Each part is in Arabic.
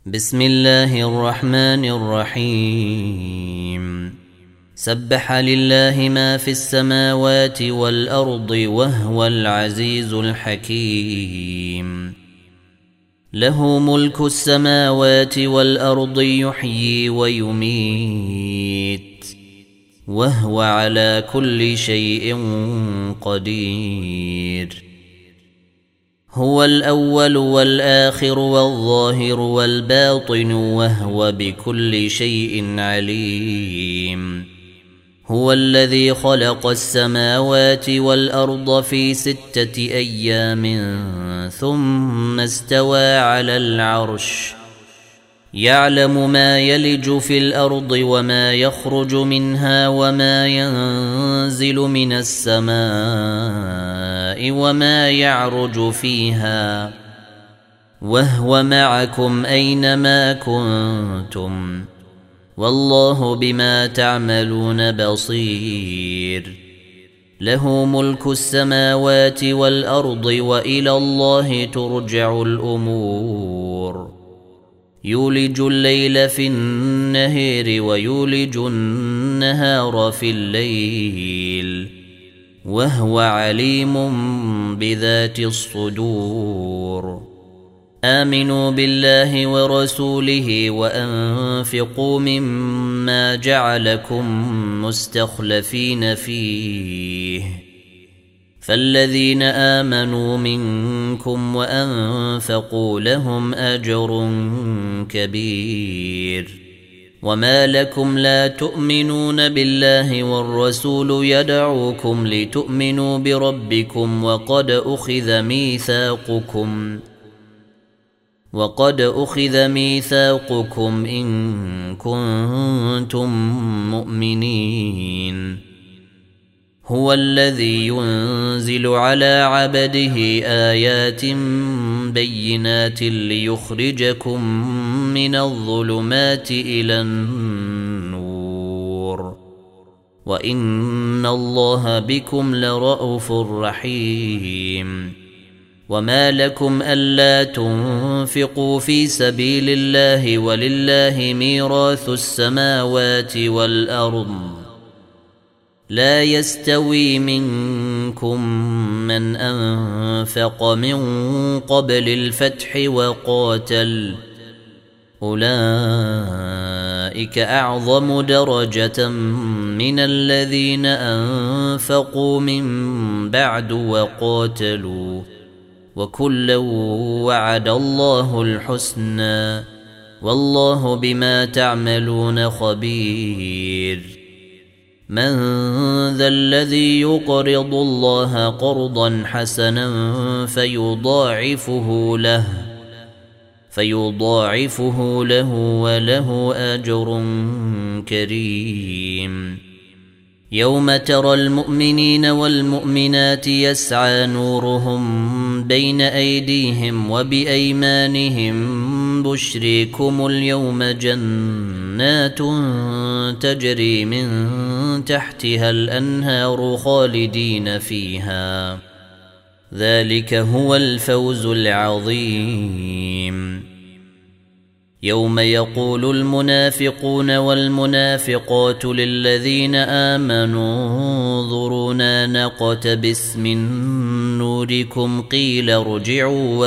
بسم الله الرحمن الرحيم سبح لله ما في السماوات والأرض وهو العزيز الحكيم له ملك السماوات والأرض يحيي ويميت وهو على كل شيء قدير هو الأول والآخر والظاهر والباطن وهو بكل شيء عليم هو الذي خلق السماوات والأرض في 6 أيام ثم استوى على العرش يعلم ما يلج في الأرض وما يخرج منها وما ينزل من السماء وما يعرج فيها وهو معكم أينما كنتم والله بما تعملون بصير له ملك السماوات والأرض وإلى الله ترجع الأمور يولج الليل في النهار ويولج النهار في الليل وهو عليم بذات الصدور آمنوا بالله ورسوله وأنفقوا مما جعلكم مستخلفين فيه فالذين آمنوا منكم وأنفقوا لهم أجر كبير وما لكم لا تؤمنون بالله والرسول يدعوكم لتؤمنوا بربكم وقد أخذ ميثاقكم إن كنتم مؤمنين هو الذي ينزل على عبده آيات بينات ليخرجكم من الظلمات إلى النور وإن الله بكم لرءوف رحيم وما لكم ألا تنفقوا في سبيل الله ولله ميراث السماوات والأرض لا يستوي منكم من أنفق من قبل الفتح وقاتل أولئك أعظم درجة من الذين أنفقوا من بعد وقاتلوا وكلا وعد الله الحسنى والله بما تعملون خبير من ذا الذي يقرض الله قرضا حسنا فيضاعفه له وله أجر كريم يوم ترى المؤمنين والمؤمنات يسعى نورهم بين أيديهم وبأيمانهم بشريكم اليوم جنات تجري من تحتها الأنهار خالدين فيها ذلك هو الفوز العظيم يوم يقول المنافقون والمنافقات للذين آمنوا انظرونا نقتبس من نوركم قيل ارجعوا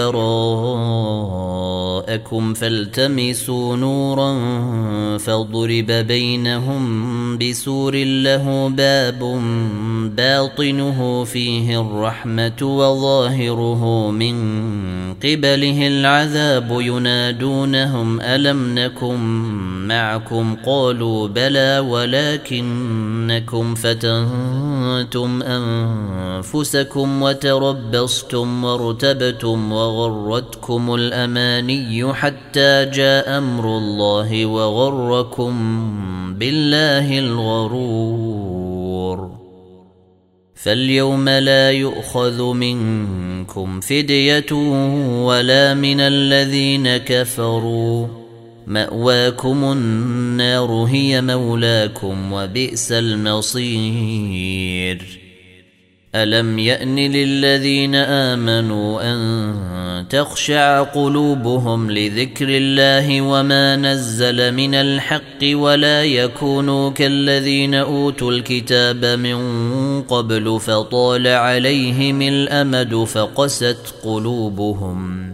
وراءكم فالتمسوا نورا فضرب بينهم بسور له باب باطنه فيه الرحمة وظاهره من قبله العذاب ينادونهم ألم نكن معكم قالوا بلى ولكنكم فتنتم أنفسكم وتربصتم وارتبتم وغرتكم الأماني حتى جاء أمر الله وغركم بالله الغرور فاليوم لا يؤخذ منكم فدية ولا من الذين كفروا مأواكم النار هي مولاكم وبئس المصير ألم يأن للذين آمنوا أن تخشع قلوبهم لذكر الله وما نزل من الحق ولا يكونوا كالذين أوتوا الكتاب من قبل فطال عليهم الأمد فقست قلوبهم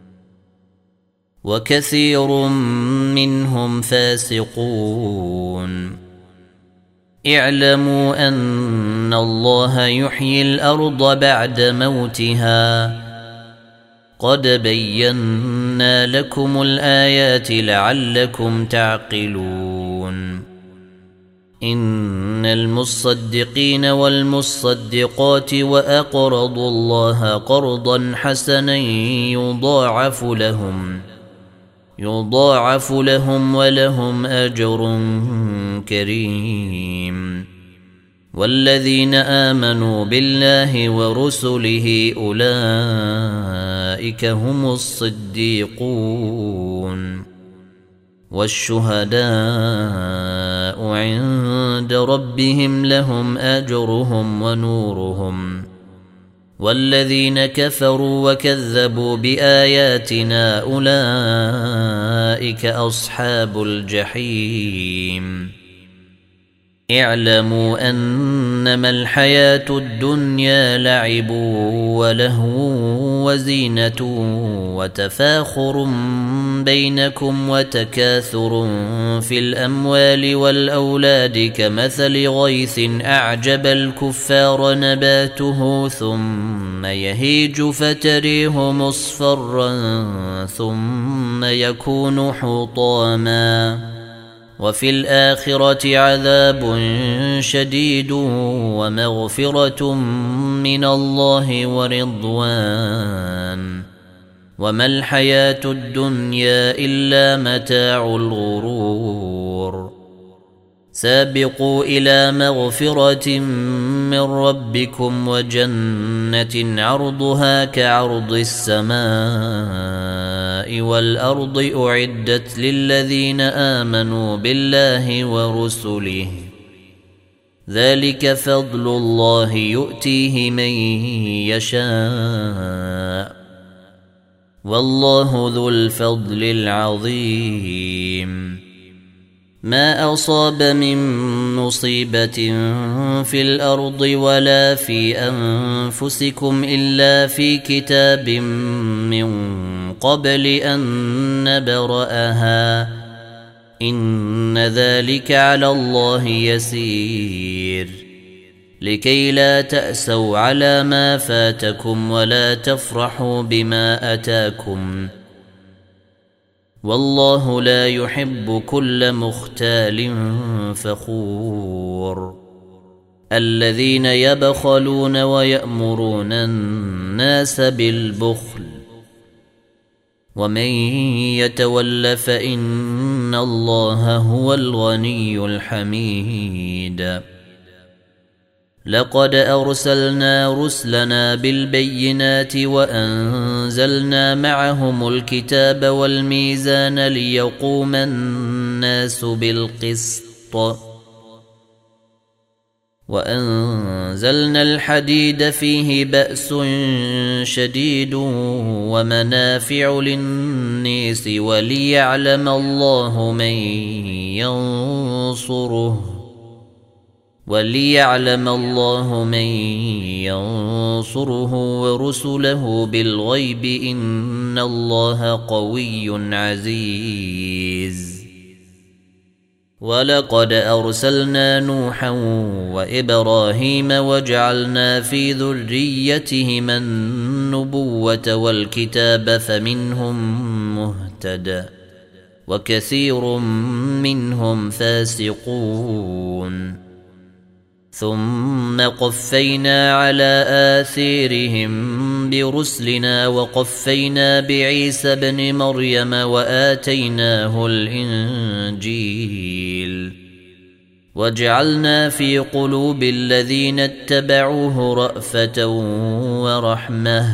وكثير منهم فاسقون اعلموا أن الله يحيي الأرض بعد موتها قد بينا لكم الآيات لعلكم تعقلون إن المصدقين والمصدقات وأقرضوا الله قرضا حسنا يضاعف لهم ولهم أجر كريم والذين آمنوا بالله ورسله أولئك هم الصديقون والشهداء عند ربهم لهم أجرهم ونورهم والذين كفروا وكذبوا بآياتنا أولئك أصحاب الجحيم اعلموا أنما الحياة الدنيا لعب ولهو وزينة وتفاخر بينكم وتكاثر في الأموال والأولاد كمثل غيث أعجب الكفار نباته ثم يهيج فتريه مصفرا ثم يكون حطاما وفي الآخرة عذاب شديد ومغفرة من الله ورضوان وما الحياة الدنيا إلا متاع الغرور سابقوا إلى مغفرة من ربكم وجنة عرضها كعرض السماء والأرض أعدت للذين آمنوا بالله ورسله ذلك فضل الله يؤتيه من يشاء والله ذو الفضل العظيم ما أصاب من مصيبة في الأرض ولا في أنفسكم إلا في كتاب من قبل أن نبرأها إن ذلك على الله يسير لكي لا تأسوا على ما فاتكم ولا تفرحوا بما أتاكم والله لا يحب كل مختال فخور الذين يبخلون ويأمرون الناس بالبخل ومن يتول فإن الله هو الغني الحميد لقد أرسلنا رسلنا بالبينات وأنزلنا معهم الكتاب والميزان ليقوم الناس بالقسط وأنزلنا الحديد فيه بأس شديد ومنافع للناس وليعلم الله من ينصره ورسله بالغيب إن الله قوي عزيز ولقد أرسلنا نوحا وإبراهيم وجعلنا في ذريتهما النبوة والكتاب فمنهم مهتد وكثير منهم فاسقون ثم قفينا على آثارهم برسلنا وقفينا بعيسى ابن مريم وآتيناه الإنجيل وجعلنا في قلوب الذين اتبعوه رأفة ورحمة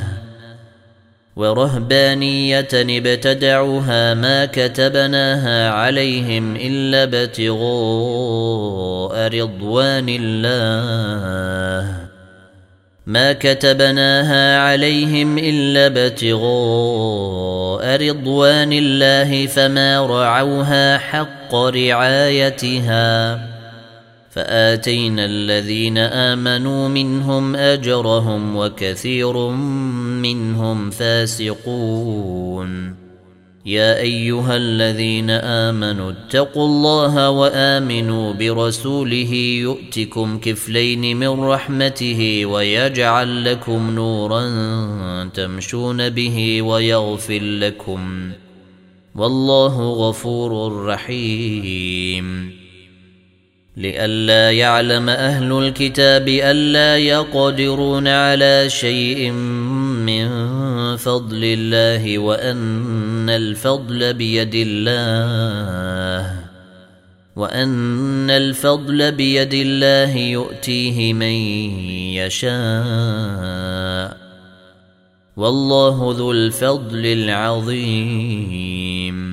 ورهبانية ابتدعوها ما كتبناها عليهم إلا ابتغاء رضوان الله ما كتبناها عليهم إلا ابتغاء رضوان الله فما رعوها حق رعايتها فآتينا الذين آمنوا منهم أجرهم وكثير منهم فاسقون يا أيها الذين آمنوا اتقوا الله وآمنوا برسوله يؤتكم كفلين من رحمته ويجعل لكم نورا تمشون به ويغفر لكم والله غفور رحيم لئلا يعلم أهل الكتاب ألا يقدرون على شيء من فضل الله وأن الفضل بيد الله يؤتيه من يشاء والله ذو الفضل العظيم